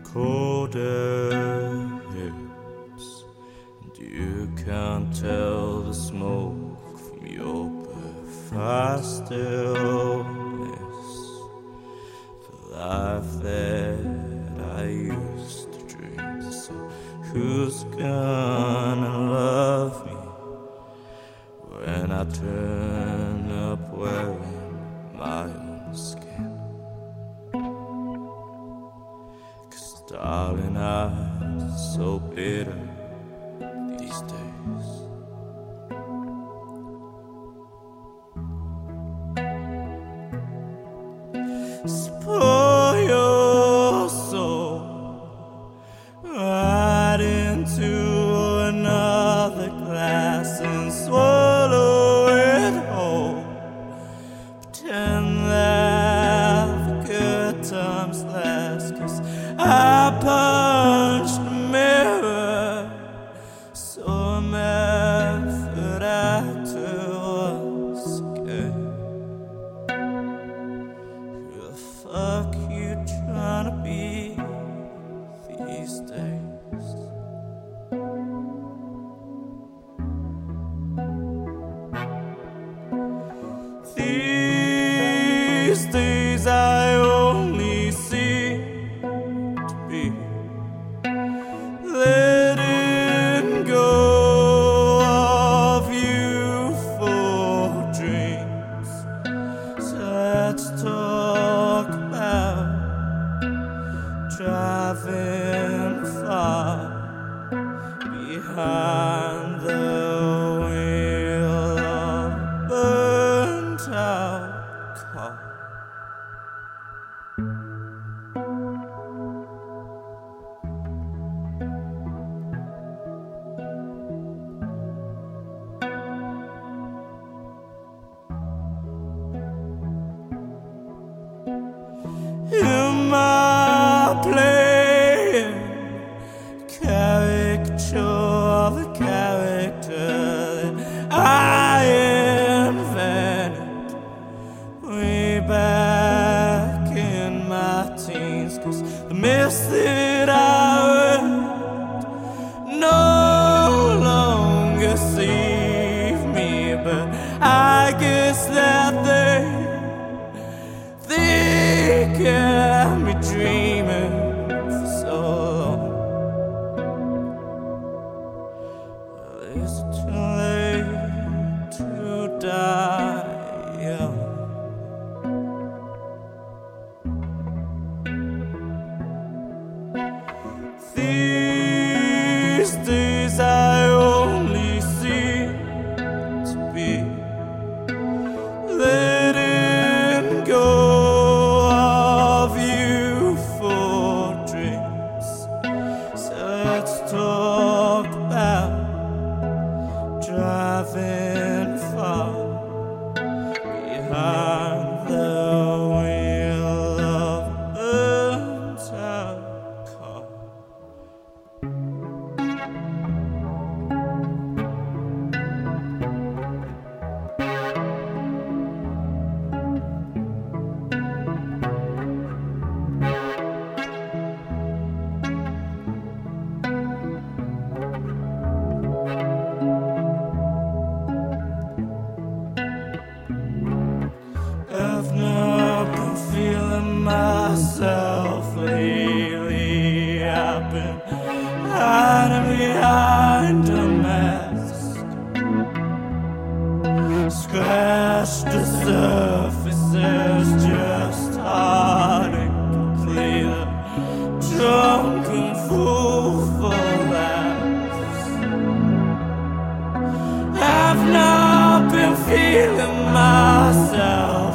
colder hits, and you can't tell the smoke from your breath. I still miss the life that I used to dream. So who's gonna love me when I turn up wearing my own skin? Darling, I'm so bitter these days. So pour your soul right into another glass and swallow it whole. Pretend that the good times last, 'cause I punched the mirror, saw method actor once again. Who the fuck you tryna be these days? These days I only see letting go of youthful dreams. So let's talk about driving far behind the wheel of a burnt out car. Am I playing caricature of a character that I invented way back in my teens? 'Cause the myths that I read no longer deceive me, but I guess that they kept me dreaming for so long. Well, it's too late to die young. These days I only seem to be letting go talk about driving far behind the wheel of a burnt out car. I've not been feeling myself lately. I've been hiding behind a mask. Scratched the surfaces, just hard and clear. Drunk and full for laughs. I've not been feeling myself